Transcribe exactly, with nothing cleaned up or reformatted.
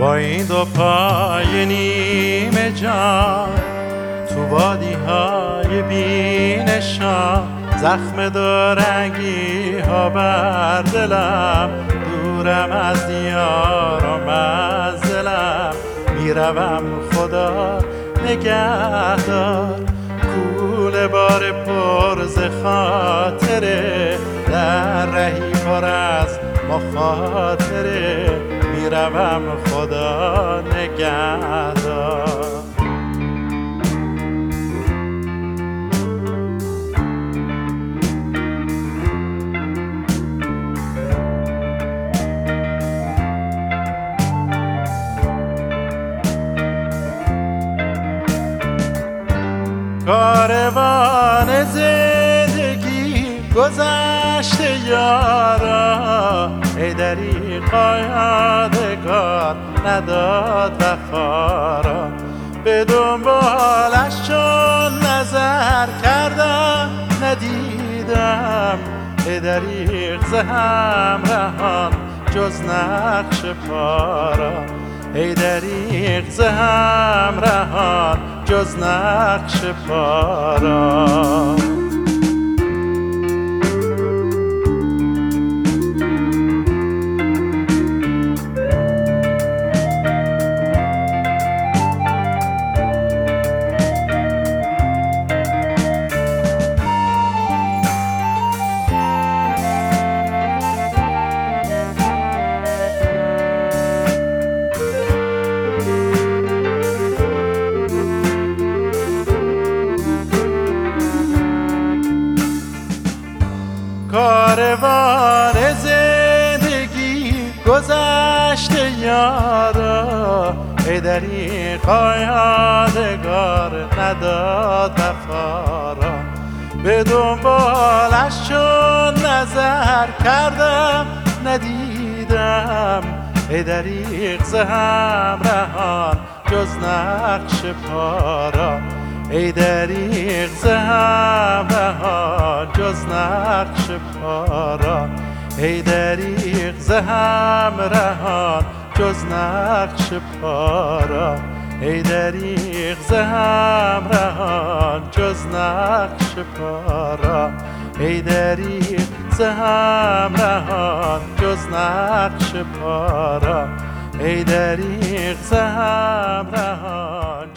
با این دو پای نیمه جان تو وادی های بینشان، زخم دورنگی ها بر دلم، دورم از دیار و منزلم، میروم خدا نگهدار. کوله بار پر ز خاطره، در رهی پر از مخاطره، میروم خدا نگهدار. کاروان زندگی گذشته یارا، ای دریغا یادگار نداد وفا را. به دنبالش چون نظر کردم ندیدم، ای دریغ ز همراهان جز نقش پا را. ای دریغ ز همراهان جز نقش پا را. کاروان زندگی گذشته یارا، ای دریغا یادگار نداد وفا را. به دنبالش چون نظر کردم ندیدم، ای دریغ ز همراهان جز نقش پا را. ای دریغ ز همراهان جز نقش پا را. ای دریغ ز همراهان جز نقش پا را. ای دریغ ز همراهان جز نقش پا را. ای دریغ ز همراهان جز نقش پا را. ای دریغ ز همراهان